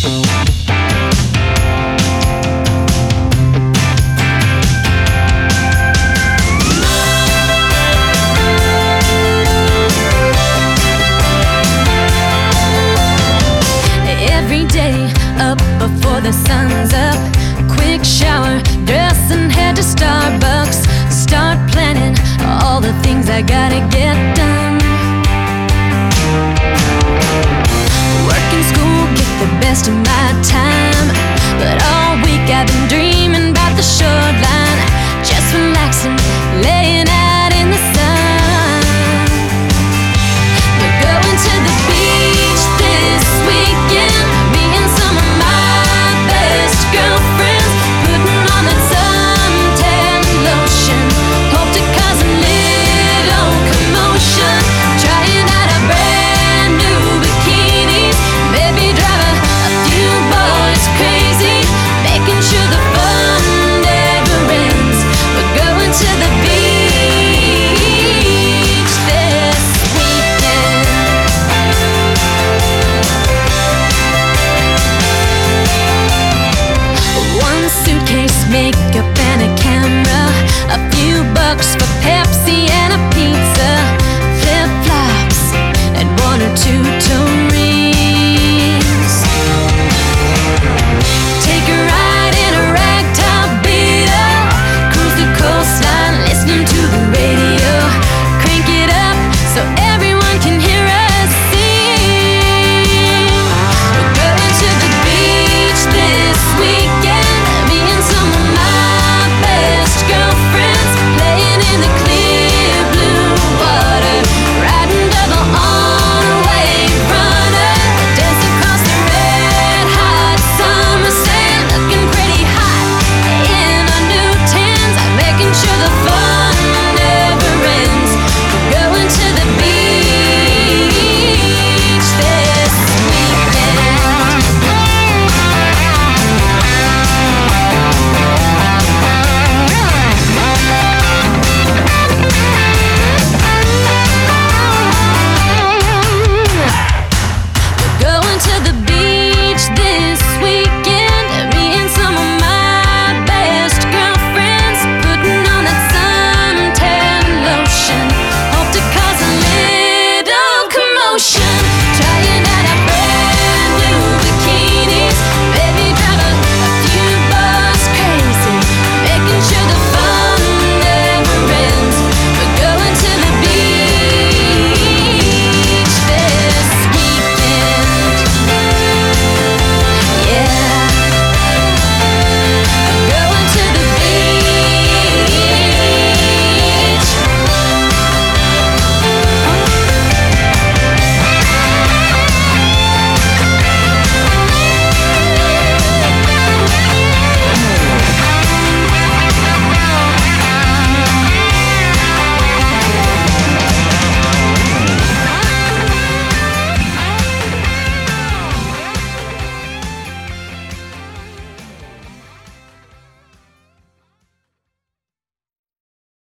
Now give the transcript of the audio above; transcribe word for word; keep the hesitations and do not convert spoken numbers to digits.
Every day, up before the sun's up. Quick shower, dress and head to Starbucks. Start planning all the things I gotta get done. Work and school get the best of my time, but all week I've been dreaming about the short line.